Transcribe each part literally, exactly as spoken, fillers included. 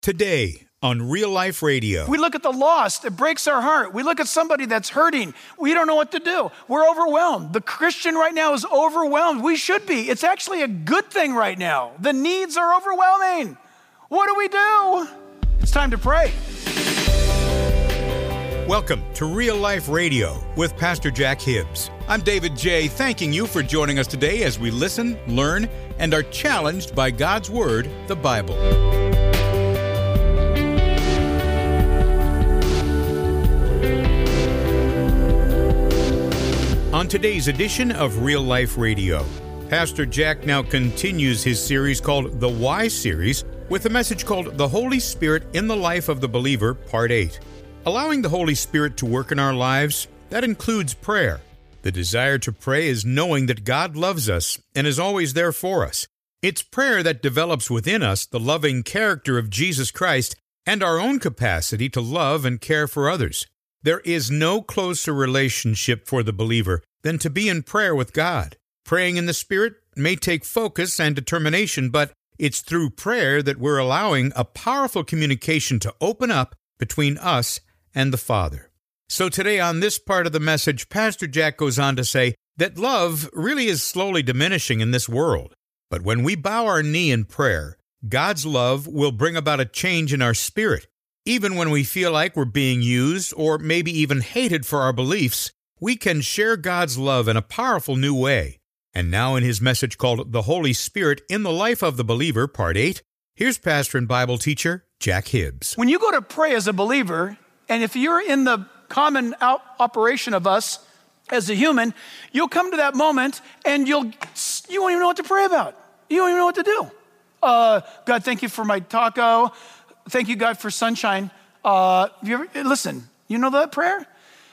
Today on Real Life Radio. We look at the lost, it breaks our heart. We look at somebody that's hurting, we don't know what to do. We're overwhelmed. The Christian right now is overwhelmed. We should be. It's actually a good thing right now. The needs are overwhelming. What do we do? It's time to pray. Welcome to Real Life Radio with Pastor Jack Hibbs. I'm David J., thanking you for joining us today as we listen, learn, and are challenged by God's Word, the Bible. On today's edition of Real Life Radio, Pastor Jack now continues his series called The Why Series with a message called The Holy Spirit in the Life of the Believer, Part eight. Allowing the Holy Spirit to work in our lives, that includes prayer. The desire to pray is knowing that God loves us and is always there for us. It's prayer that develops within us the loving character of Jesus Christ and our own capacity to love and care for others. There is no closer relationship for the believer than to be in prayer with God. Praying in the Spirit may take focus and determination, but it's through prayer that we're allowing a powerful communication to open up between us and the Father. So today on this part of the message, Pastor Jack goes on to say that love really is slowly diminishing in this world. But when we bow our knee in prayer, God's love will bring about a change in our spirit. Even when we feel like we're being used or maybe even hated for our beliefs, we can share God's love in a powerful new way. And now in his message called The Holy Spirit in the Life of the Believer, Part eight, here's pastor and Bible teacher Jack Hibbs. When you go to pray as a believer, and if you're in the common out operation of us as a human, you'll come to that moment and you'll you won't even know what to pray about. You don't even know what to do. Uh, God, thank you for my taco. Thank you, God, for sunshine. Uh, have you ever, listen, you know that prayer?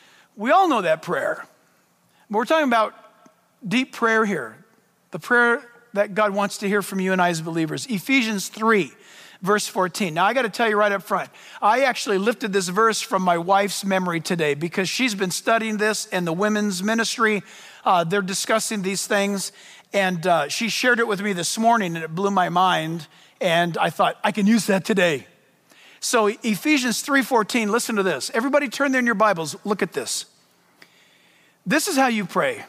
We all know that prayer. But we're talking about deep prayer here. The prayer that God wants to hear from you and I as believers. Ephesians three, verse fourteen. Now, I got to tell you right up front, I actually lifted this verse from my wife's memory today because she's been studying this in the women's ministry. Uh, they're discussing these things. And uh, she shared it with me this morning, and it blew my mind. And I thought, I can use that today. So Ephesians three fourteen, listen to this. Everybody turn there in your Bibles. Look at this. This is how you pray.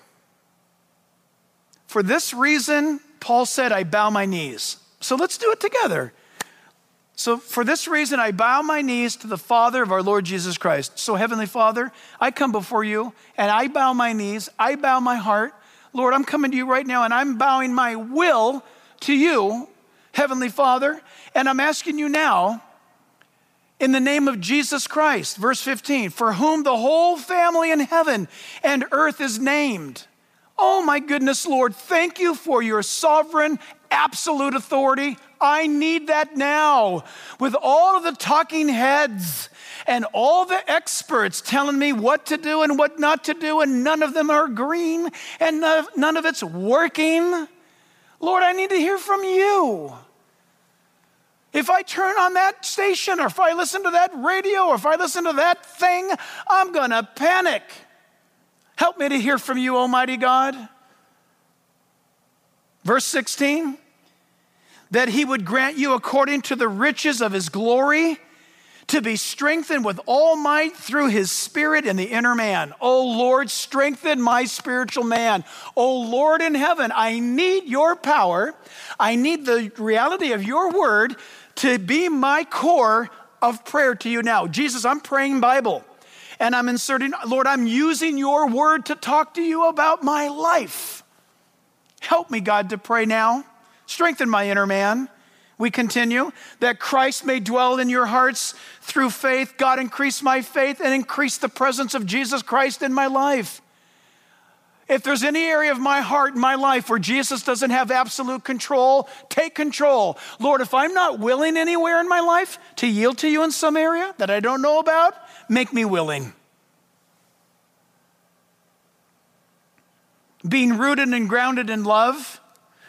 For this reason, Paul said, I bow my knees. So let's do it together. So for this reason, I bow my knees to the Father of our Lord Jesus Christ. So Heavenly Father, I come before you and I bow my knees. I bow my heart. Lord, I'm coming to you right now and I'm bowing my will to you, Heavenly Father. And I'm asking you now, in the name of Jesus Christ, verse fifteen, for whom the whole family in heaven and earth is named. Oh my goodness, Lord, thank you for your sovereign, absolute authority. I need that now. With all of the talking heads and all the experts telling me what to do and what not to do, and none of them are agreeing and none of it's working. Lord, I need to hear from you. If I turn on that station or if I listen to that radio or if I listen to that thing, I'm going to panic. Help me to hear from you, Almighty God. Verse sixteen, that he would grant you according to the riches of his glory to be strengthened with all might through his Spirit in the inner man. Oh Lord, strengthen my spiritual man. Oh Lord in heaven, I need your power. I need the reality of your word to be my core of prayer to you now. Jesus, I'm praying Bible and I'm inserting, Lord, I'm using your word to talk to you about my life. Help me, God, to pray now. Strengthen my inner man. We continue, that Christ may dwell in your hearts through faith. God, increase my faith and increase the presence of Jesus Christ in my life. If there's any area of my heart and my life where Jesus doesn't have absolute control, take control. Lord, if I'm not willing anywhere in my life to yield to you in some area that I don't know about, make me willing. Being rooted and grounded in love.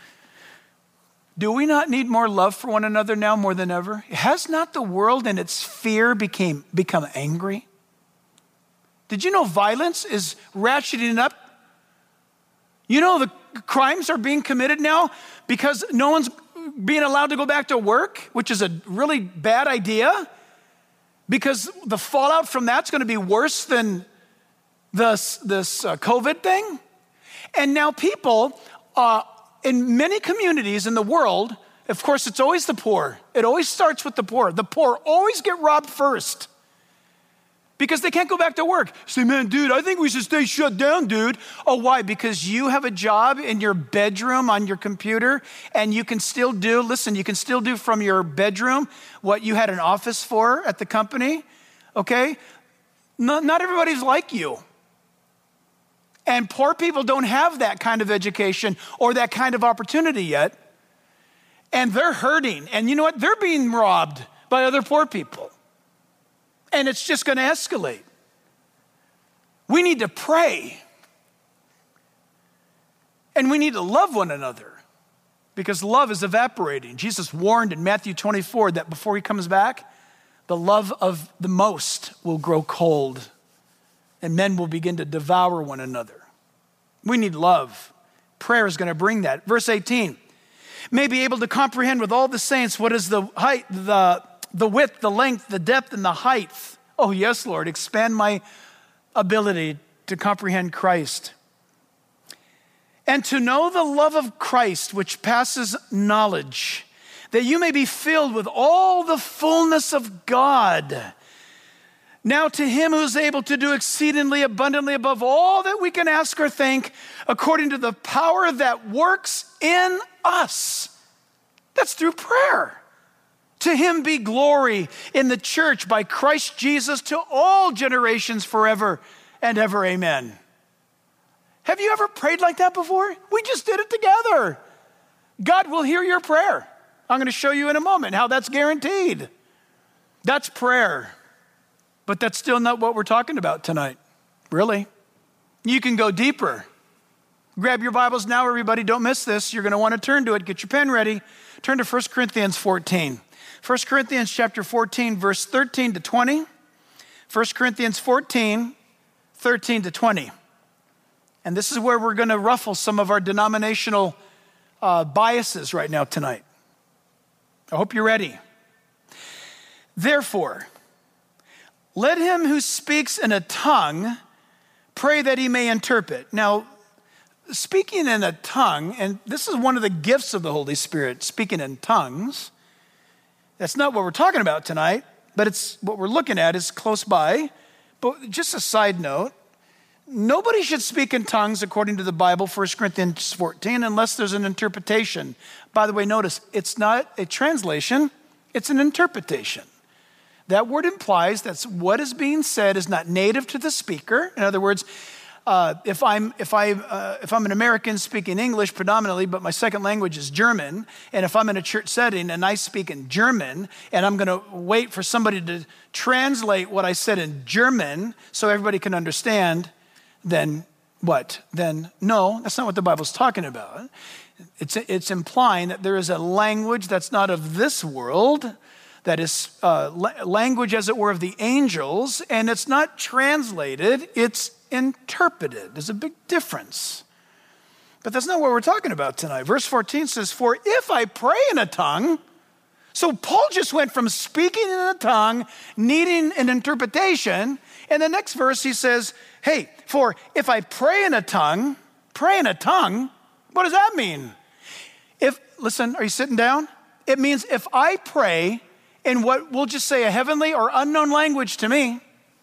Do we not need more love for one another now more than ever? Has not the world in its fear became, become angry? Did you know violence is ratcheting up? You know the crimes are being committed now because no one's being allowed to go back to work, which is a really bad idea because the fallout from that's going to be worse than this, this uh, COVID thing. And now people uh, in many communities in the world, of course, it's always the poor. It always starts with the poor. The poor always get robbed first because they can't go back to work. Say, man, dude, I think we should stay shut down, dude. Oh, why? Because you have a job in your bedroom on your computer and you can still do, listen, you can still do from your bedroom what you had an office for at the company, okay? Not, not everybody's like you. And poor people don't have that kind of education or that kind of opportunity yet. And they're hurting. And you know what? They're being robbed by other poor people. And it's just going to escalate. We need to pray. And we need to love one another because love is evaporating. Jesus warned in Matthew twenty-four that before he comes back, the love of the most will grow cold and men will begin to devour one another. We need love. Prayer is going to bring that. Verse eighteen, may be able to comprehend with all the saints what is the height, the the width, the length, the depth, and the height. Oh, yes, Lord, expand my ability to comprehend Christ. And to know the love of Christ, which passes knowledge, that you may be filled with all the fullness of God. Now to him who is able to do exceedingly abundantly above all that we can ask or think, according to the power that works in us. That's through prayer. To him be glory in the church by Christ Jesus to all generations forever and ever. Amen. Have you ever prayed like that before? We just did it together. God will hear your prayer. I'm going to show you in a moment how that's guaranteed. That's prayer. But that's still not what we're talking about tonight, really. You can go deeper. Grab your Bibles now, everybody. Don't miss this. You're going to want to turn to it. Get your pen ready. Turn to First Corinthians fourteen. First Corinthians chapter fourteen, verse thirteen to twenty. First Corinthians fourteen, thirteen to twenty. And this is where we're going to ruffle some of our denominational uh, biases right now tonight. I hope you're ready. Therefore, let him who speaks in a tongue pray that he may interpret. Now, speaking in a tongue, and this is one of the gifts of the Holy Spirit, speaking in tongues. That's not what we're talking about tonight, but it's what we're looking at is close by. But just a side note, nobody should speak in tongues according to the Bible, First Corinthians fourteen, unless there's an interpretation. By the way, notice, it's not a translation, it's an interpretation. That word implies that what is being said is not native to the speaker. In other words, uh, if I'm if I uh, if I'm an American speaking English predominantly, but my second language is German, and if I'm in a church setting and I speak in German, and I'm going to wait for somebody to translate what I said in German so everybody can understand, then what? Then no, that's not what the Bible's talking about. It's it's implying that there is a language that's not of this world, that is uh, la- language, as it were, of the angels, and it's not translated, it's interpreted. There's a big difference. But that's not what we're talking about tonight. Verse fourteen says, for if I pray in a tongue, so Paul just went from speaking in a tongue, needing an interpretation, and the next verse he says, hey, for if I pray in a tongue, pray in a tongue, what does that mean? If, listen, are you sitting down? It means if I pray in what we'll just say a heavenly or unknown language to me,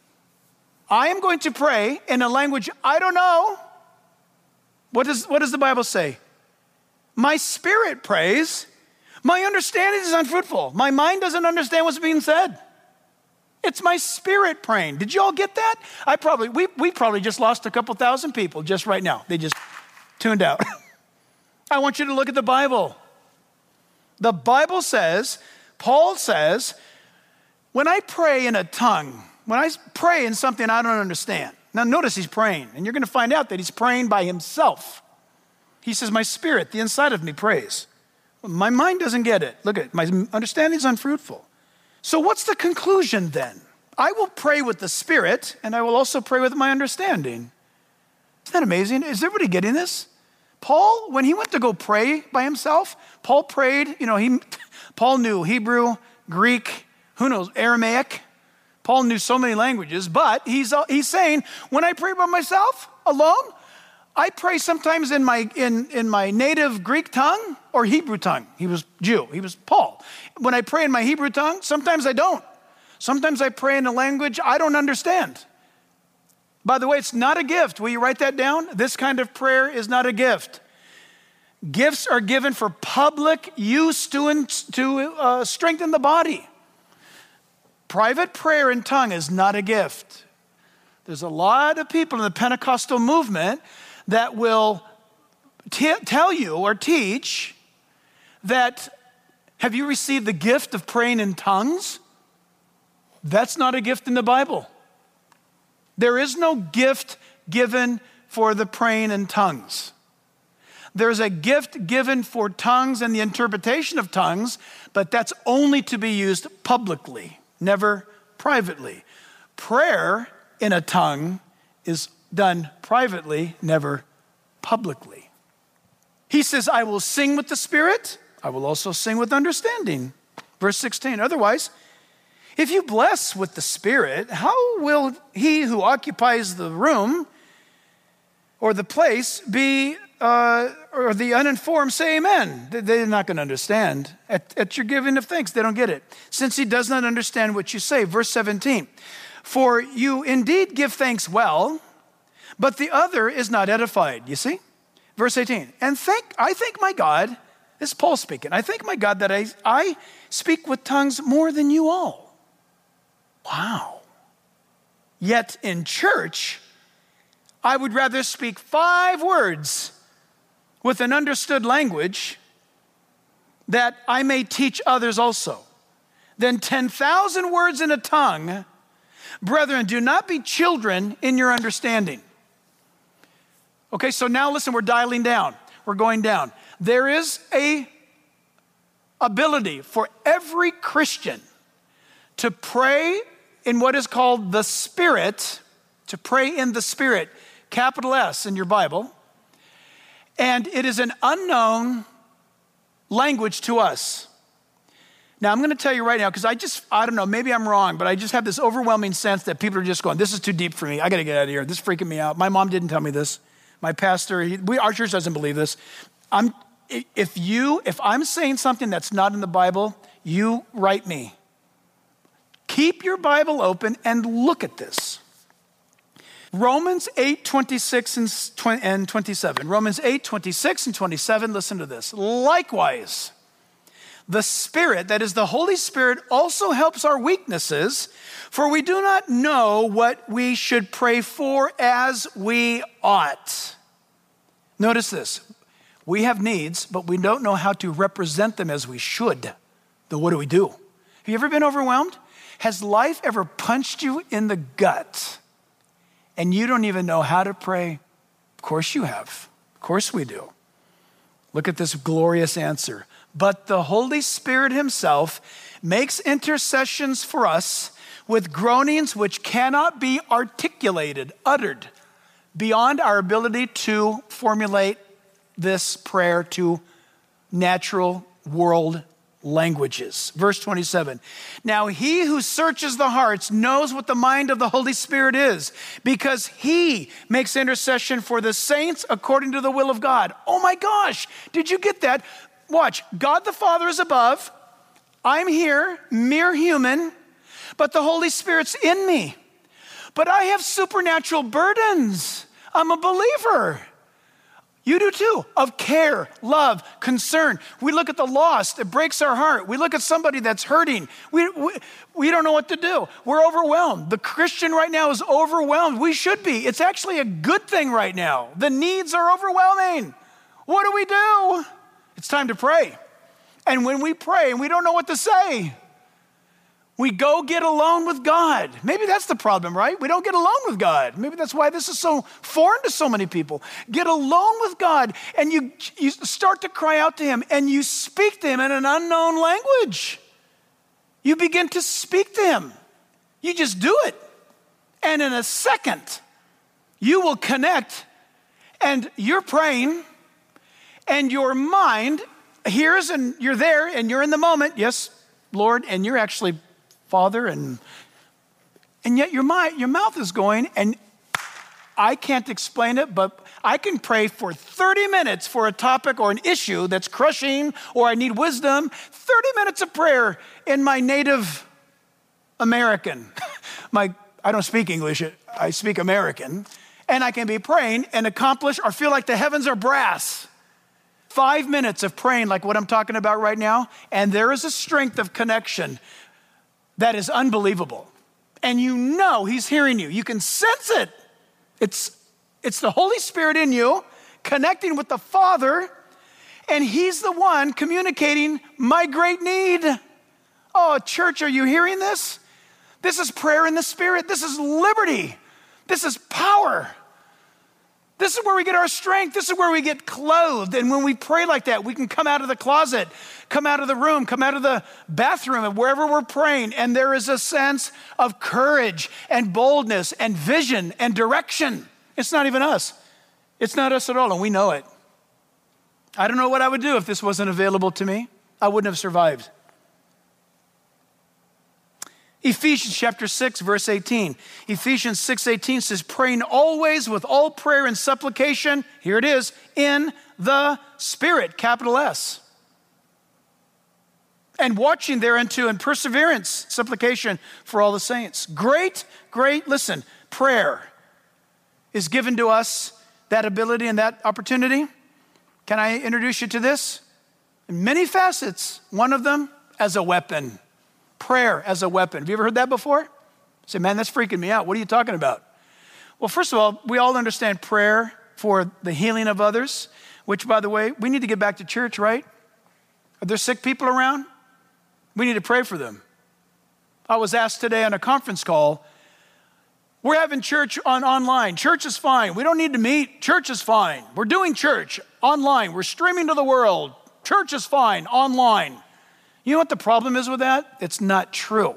I am going to pray in a language I don't know. What does, what does the Bible say? My spirit prays. My understanding is unfruitful. My mind doesn't understand what's being said. It's my spirit praying. Did you all get that? I probably, we, we probably just lost a couple thousand people just right now. They just tuned out. I want you to look at the Bible. The Bible says, Paul says, when I pray in a tongue, when I pray in something I don't understand. Now notice he's praying, and you're going to find out that he's praying by himself. He says, my spirit, the inside of me prays. My mind doesn't get it. Look at it. My understanding is unfruitful. So what's the conclusion then? I will pray with the spirit, and I will also pray with my understanding. Isn't that amazing? Is everybody getting this? Paul, when he went to go pray by himself, Paul prayed, you know, he, Paul knew Hebrew, Greek, who knows, Aramaic. Paul knew so many languages, but he's, he's saying, when I pray by myself, alone, I pray sometimes in my, in, in my native Greek tongue or Hebrew tongue. He was Jew, he was Paul. When I pray in my Hebrew tongue, sometimes I don't. Sometimes I pray in a language I don't understand. By the way, it's not a gift. Will you write that down? This kind of prayer is not a gift. Gifts are given for public use to, to uh, strengthen the body. Private prayer in tongue is not a gift. There's a lot of people in the Pentecostal movement that will t- tell you or teach that, have you received the gift of praying in tongues? That's not a gift in the Bible. There is no gift given for the praying in tongues. There's a gift given for tongues and the interpretation of tongues, but that's only to be used publicly, never privately. Prayer in a tongue is done privately, never publicly. He says, I will sing with the Spirit. I will also sing with understanding. Verse sixteen, otherwise, if you bless with the Spirit, how will he who occupies the room or the place be, uh, or the uninformed say amen? They're not going to understand. At, at your giving of thanks, they don't get it. Since he does not understand what you say. Verse seventeen, for you indeed give thanks well, but the other is not edified. You see? Verse eighteen, and thank, I thank my God, this is Paul speaking, I thank my God that I, I speak with tongues more than you all. Wow. Yet in church, I would rather speak five words with an understood language that I may teach others also than ten thousand words in a tongue. Brethren, do not be children in your understanding. Okay, so now listen, we're dialing down. We're going down. There is a ability for every Christian to pray in what is called the Spirit, to pray in the Spirit, capital S in your Bible. And it is an unknown language to us. Now, I'm going to tell you right now, because I just, I don't know, maybe I'm wrong, but I just have this overwhelming sense that people are just going, this is too deep for me. I got to get out of here. This is freaking me out. My mom didn't tell me this. My pastor, he, we, our church doesn't believe this. I'm, if you, if I'm saying something that's not in the Bible, you write me. Keep your Bible open and look at this. Romans eight, twenty-six and twenty-seven. Romans eight, twenty-six and twenty-seven, listen to this. Likewise, the Spirit, that is the Holy Spirit, also helps our weaknesses, for we do not know what we should pray for as we ought. Notice this. We have needs, but we don't know how to represent them as we should. Then what do we do? Have you ever been overwhelmed? Has life ever punched you in the gut and you don't even know how to pray? Of course you have. Of course we do. Look at this glorious answer. But the Holy Spirit himself makes intercessions for us with groanings which cannot be articulated, uttered, beyond our ability to formulate this prayer to natural world languages. Verse twenty-seven. Now he who searches the hearts knows what the mind of the Holy Spirit is, because he makes intercession for the saints according to the will of God. Oh my gosh, did you get that? Watch, God the Father is above. I'm here, mere human, but the Holy Spirit's in me. But I have supernatural burdens. I'm a believer. You do too, of care, love, concern. We look at the lost, it breaks our heart. We look at somebody that's hurting. We, we, we don't know what to do. We're overwhelmed. The Christian right now is overwhelmed. We should be. It's actually a good thing right now. The needs are overwhelming. What do we do? It's time to pray. And when we pray and we don't know what to say, we go get alone with God. Maybe that's the problem, right? We don't get alone with God. Maybe that's why this is so foreign to so many people. Get alone with God and you, you start to cry out to him and you speak to him in an unknown language. You begin to speak to him. You just do it. And in a second, you will connect and you're praying And your mind hears, and you're there, and you're in the moment. Yes, Lord, and you're actually Father, and and yet your mind, your mouth is going, and I can't explain it, but I can pray for thirty minutes for a topic or an issue that's crushing, or I need wisdom. thirty minutes of prayer in my native American. my I don't speak English, I speak American. And I can be praying and accomplish or feel like the heavens are brass. Five minutes of praying like what I'm talking about right now, and there is a strength of connection that is unbelievable. And you know he's hearing you. You can sense it. It's, it's the Holy Spirit in you connecting with the Father, and he's the one communicating my great need. Oh, church, are you hearing this? This is prayer in the Spirit. This is liberty. This is power. This is where we get our strength. This is where we get clothed. And when we pray like that, we can come out of the closet, come out of the room, come out of the bathroom, and wherever we're praying. And there is a sense of courage and boldness and vision and direction. It's not even us. It's not us at all, and we know it. I don't know what I would do if this wasn't available to me. I wouldn't have survived. Ephesians chapter six, verse eighteen. Ephesians six eighteen says, praying always with all prayer and supplication, here it is, in the Spirit, capital S. And watching thereunto in perseverance, supplication for all the saints. Great, great, listen, prayer is given to us, that ability and that opportunity. Can I introduce you to this? In many facets, one of them as a weapon. Prayer as a weapon. Have you ever heard that before? You say, man, that's freaking me out. What are you talking about? Well, first of all, we all understand prayer for the healing of others, which, by the way, we need to get back to church, right? Are there sick people around? We need to pray for them. I was asked today on a conference call, we're having church on online. Church is fine. We don't need to meet. Church is fine. We're doing church online. We're streaming to the world. Church is fine online. You know what the problem is with that? It's not true.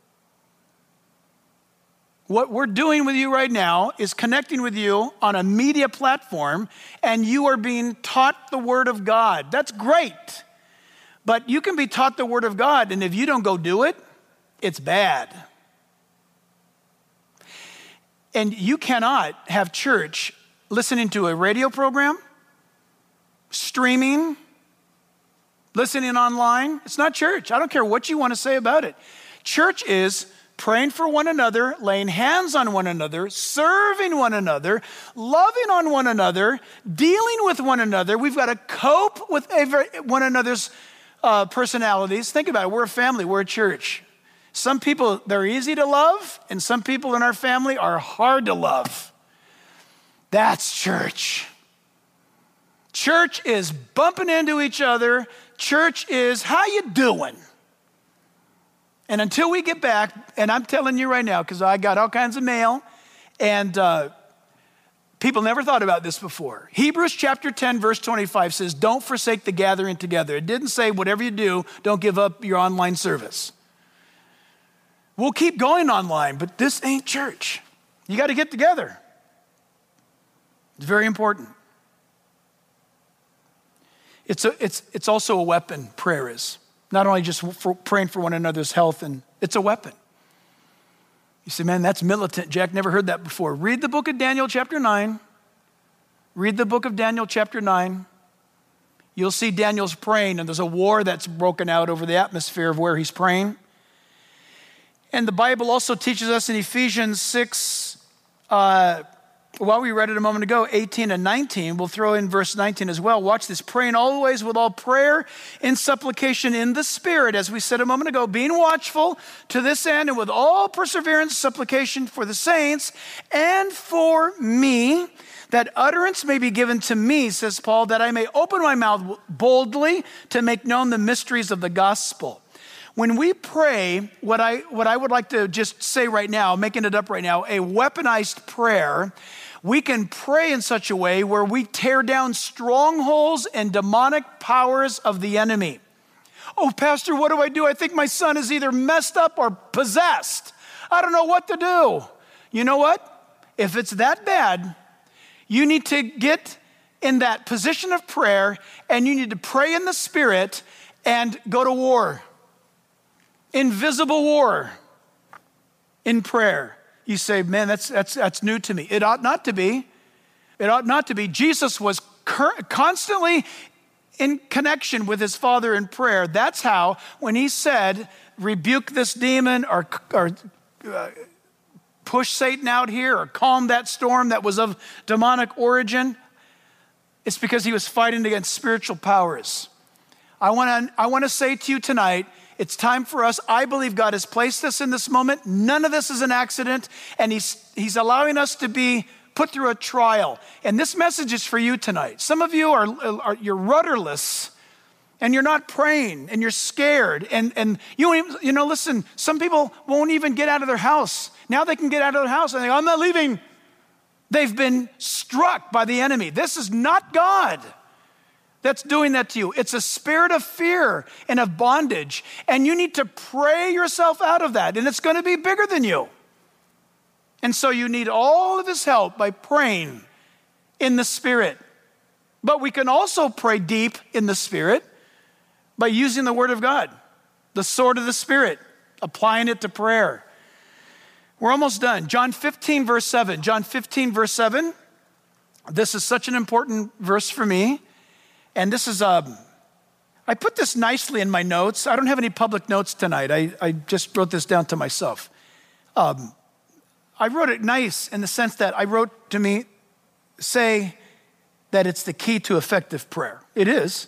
What we're doing with you right now is connecting with you on a media platform, and you are being taught the Word of God. That's great. But you can be taught the Word of God, and if you don't go do it, it's bad. And you cannot have church listening to a radio program, streaming, listening online. It's not church. I don't care what you want to say about it. Church is praying for one another, laying hands on one another, serving one another, loving on one another, dealing with one another. We've got to cope with one another's uh, personalities. Think about it. We're a family. We're a church. Some people, they're easy to love, and some people in our family are hard to love. That's church. Church is bumping into each other. Church is, how you doing? And until we get back, and I'm telling you right now, because I got all kinds of mail, and uh, people never thought about this before. Hebrews chapter ten, verse twenty-five says, don't forsake the gathering together. It didn't say, whatever you do, don't give up your online service. We'll keep going online, but this ain't church. You got to get together. It's very important. It's a, it's it's also a weapon, prayer is. Not only just for praying for one another's health, and it's a weapon. You say, man, that's militant. Jack, never heard that before. Read the book of Daniel chapter nine. Read the book of Daniel chapter nine. You'll see Daniel's praying, and there's a war that's broken out over the atmosphere of where he's praying. And the Bible also teaches us in Ephesians six, uh, well, we read it a moment ago, eighteen and nineteen. We'll throw in verse nineteen as well. Watch this. Praying always with all prayer and supplication in the Spirit, as we said a moment ago, being watchful to this end, and with all perseverance, supplication for the saints and for me, that utterance may be given to me, says Paul, that I may open my mouth boldly to make known the mysteries of the gospel. When we pray, what I what I would like to just say right now, making it up right now, a weaponized prayer, we can pray in such a way where we tear down strongholds and demonic powers of the enemy. Oh, Pastor, what do I do? I think my son is either messed up or possessed. I don't know what to do. You know what? If it's that bad, you need to get in that position of prayer, and you need to pray in the Spirit and go to war. Invisible war in prayer. You say, man, that's, that's, that's new to me. It ought not to be. It ought not to be. Jesus was cur- constantly in connection with his Father in prayer. That's how, when he said, rebuke this demon or, or uh, push Satan out here or calm that storm that was of demonic origin, it's because he was fighting against spiritual powers. I want to I want to say to you tonight, it's time for us. I believe God has placed us in this moment. None of this is an accident, and he's he's allowing us to be put through a trial. And this message is for you tonight. Some of you are, are you're rudderless, and you're not praying, and you're scared, and and you won't even, you know, listen, some people won't even get out of their house. Now they can get out of their house and they go, I'm not leaving. They've been struck by the enemy. This is not God that's doing that to you. It's a spirit of fear and of bondage, and you need to pray yourself out of that, and it's going to be bigger than you. And so you need all of his help by praying in the Spirit. But we can also pray deep in the Spirit by using the Word of God, the sword of the Spirit, applying it to prayer. We're almost done. John fifteen, verse seven. John fifteen, verse seven. This is such an important verse for me. And this is, um, I put this nicely in my notes. I don't have any public notes tonight. I, I just wrote this down to myself. Um, I wrote it nice in the sense that I wrote to me, say that it's the key to effective prayer. It is.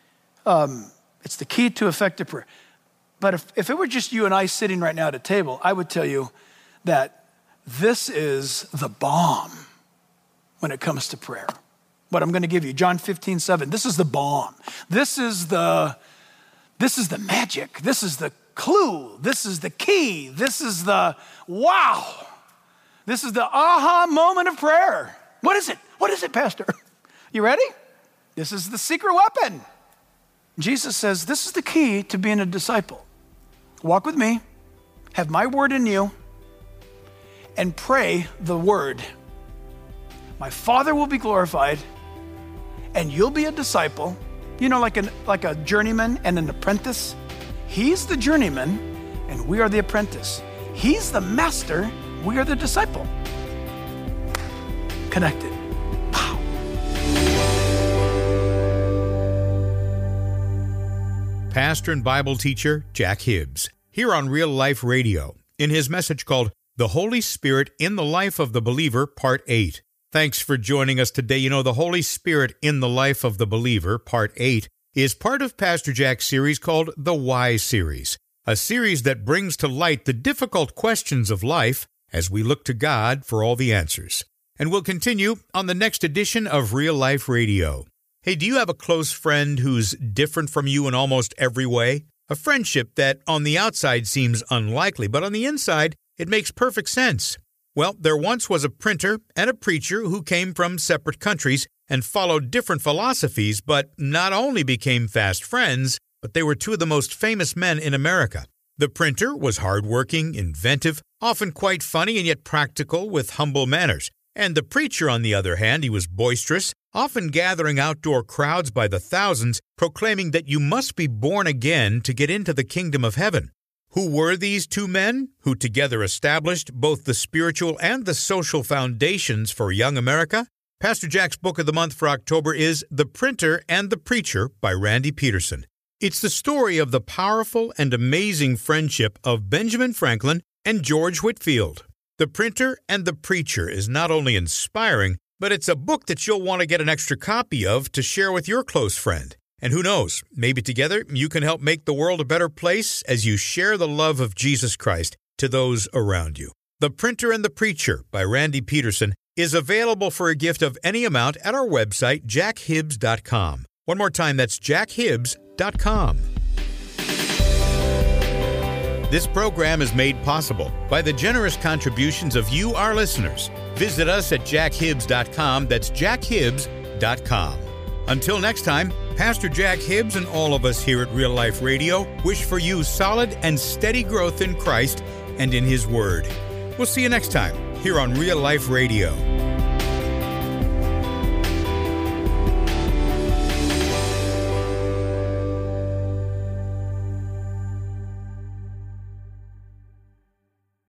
Um, it's the key to effective prayer. But if, if it were just you and I sitting right now at a table, I would tell you that this is the bomb when it comes to prayer. What I'm going to give you, John fifteen, seven. This is the bomb. This is the, this is the magic. This is the clue. This is the key. This is the wow. This is the aha moment of prayer. What is it? What is it, Pastor? You ready? This is the secret weapon. Jesus says, this is the key to being a disciple. Walk with me, have my word in you, and pray the word. My Father will be glorified, and you'll be a disciple. You know, like, an, like a journeyman and an apprentice. He's the journeyman, and we are the apprentice. He's the master, we are the disciple. Connected. Wow. Pastor and Bible teacher Jack Hibbs, here on Real Life Radio, in his message called The Holy Spirit in the Life of the Believer, Part eight. Thanks for joining us today. You know, the Holy Spirit in the Life of the Believer, Part eight, is part of Pastor Jack's series called The Why Series, a series that brings to light the difficult questions of life as we look to God for all the answers. And we'll continue on the next edition of Real Life Radio. Hey, do you have a close friend who's different from you in almost every way? A friendship that on the outside seems unlikely, but on the inside, it makes perfect sense. Well, there once was a printer and a preacher who came from separate countries and followed different philosophies, but not only became fast friends, but they were two of the most famous men in America. The printer was hardworking, inventive, often quite funny and yet practical with humble manners. And the preacher, on the other hand, he was boisterous, often gathering outdoor crowds by the thousands, proclaiming that you must be born again to get into the kingdom of heaven. Who were these two men who together established both the spiritual and the social foundations for young America? Pastor Jack's book of the month for October is The Printer and the Preacher by Randy Peterson. It's the story of the powerful and amazing friendship of Benjamin Franklin and George Whitefield. The Printer and the Preacher is not only inspiring, but it's a book that you'll want to get an extra copy of to share with your close friend. And who knows, maybe together you can help make the world a better place as you share the love of Jesus Christ to those around you. The Printer and the Preacher by Randy Peterson is available for a gift of any amount at our website, jack hibbs dot com. One more time, that's jack hibbs dot com. This program is made possible by the generous contributions of you, our listeners. Visit us at jack hibbs dot com. That's jack hibbs dot com. Until next time, Pastor Jack Hibbs and all of us here at Real Life Radio wish for you solid and steady growth in Christ and in His Word. We'll see you next time here on Real Life Radio.